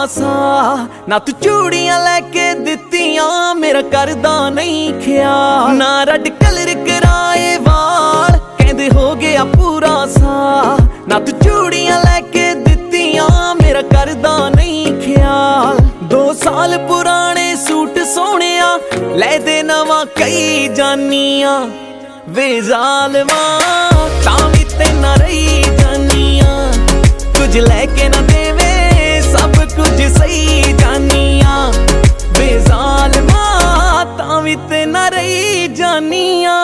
सा ना तू चूड़ियां लेके दित्तियां मेरा करदा नहीं ख्याल ना रेड कलर कराए वाल कहंदे हो गया पूरा सा ना तू चूड़ियां लेके दित्तियां मेरा करदा नहीं ख्याल 2 साल पुराने सूट सोहणिया ले दे नवा कई जानियां वे जालमा तां वी ते ना रही जानियां कुछ लेके ना देवे सब कुछ सही जानियां वे जालमा तां वी ते ना रही जानियां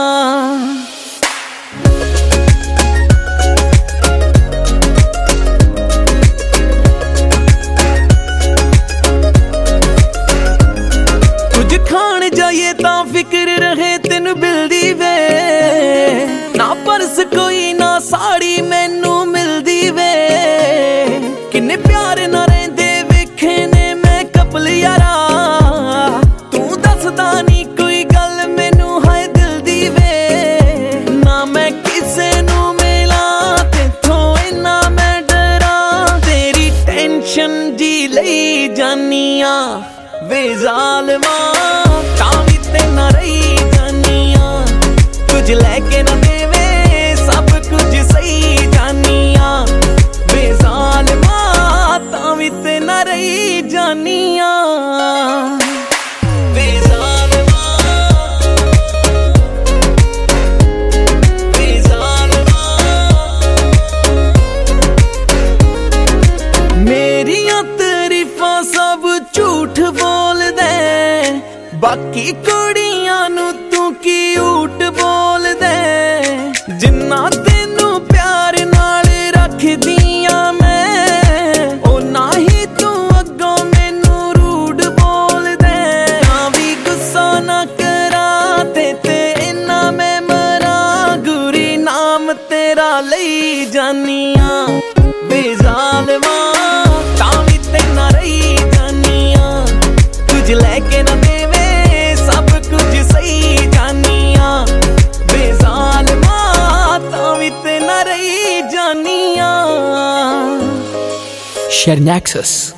खान जाइए ता फिक्र रहे तेन मिलदी वे ना परस कोई ना साड़ी मैनू मिलदी वे किन्ने प्यार ना रहिंदे वेखे ने मैं कपल यारा तू दसदा नी कोई गल मैनू हाय दिल दी वे ना मैं किसे नू मिला तेथों इन्ना मैं डरा तेरी टेंशन जी लई जानियां वे जालमा तां वी ते ना रही जानियां कुछ लेके ना देवे सब कुछ सही जानियां वे जालमा तां वी ते ना रही जानियां वे जालमा वे जालमा मेरियां तारीफां सब झूठ बोल दे बाकी कुड़ियां नू तू की ऊट बोल दे जिन्ना तेनू प्यार नाल रखदियां मैं ओ ना ही तू अग्गों मैनू रूड बोल दे ना भी गुस्सा ना करा ते इन्ना मैं मरा गुरी नाम तेरा लई जानियां वे जालमा तां वी ते ना रही जानियां कुछ लेके ना देवे सब कुछ सही जानियां वे जालमा तां वी ते ना रही जानियां ShareNexus